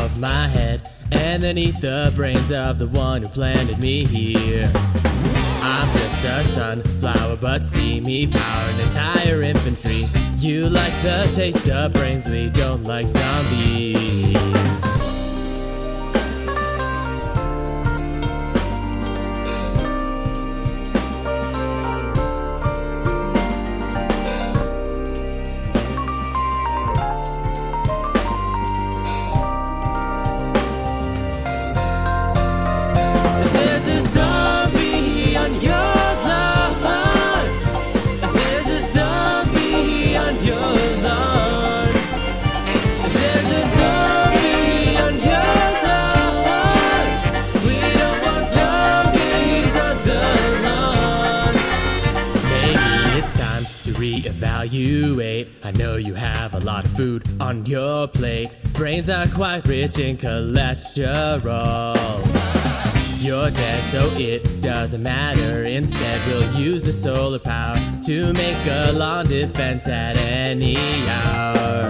of my head and then eat the brains of the one who planted me here. I'm just a sunflower, but see me power an entire infantry. You like the taste of brains, we don't like zombies. Reevaluate. I know you have a lot of food on your plate. Brains are quite rich in cholesterol. You're dead, so it doesn't matter. Instead, we'll use the solar power to make a lawn defense at any hour.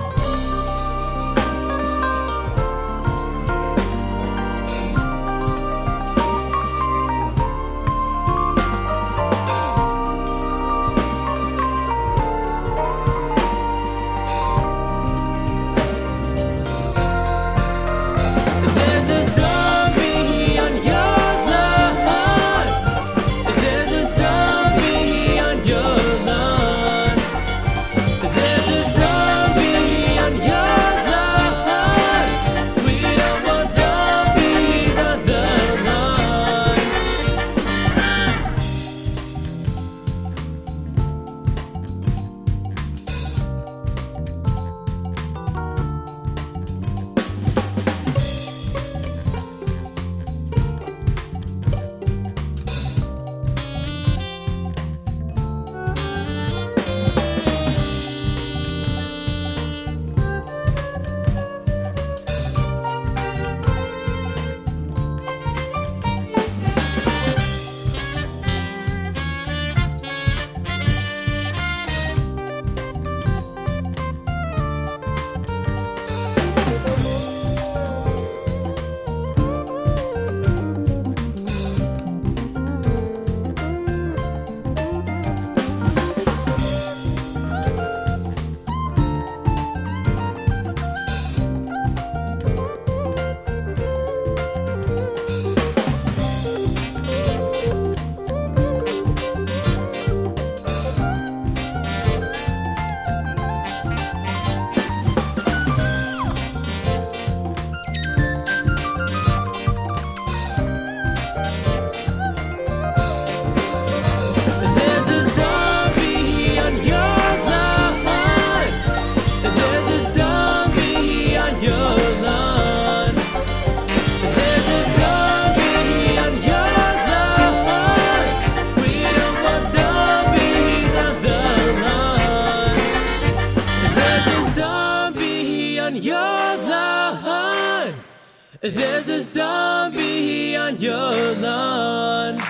There's a zombie on your lawn.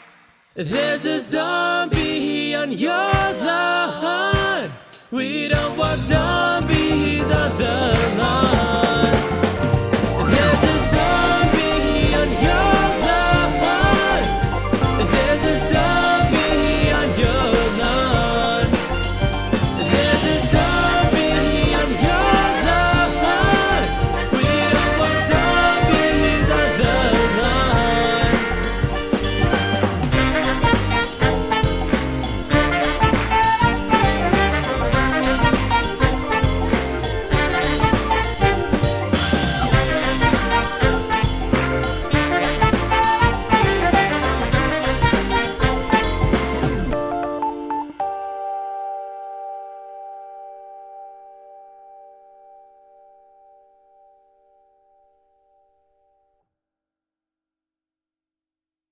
There's a zombie on your lawn. We don't want zombies.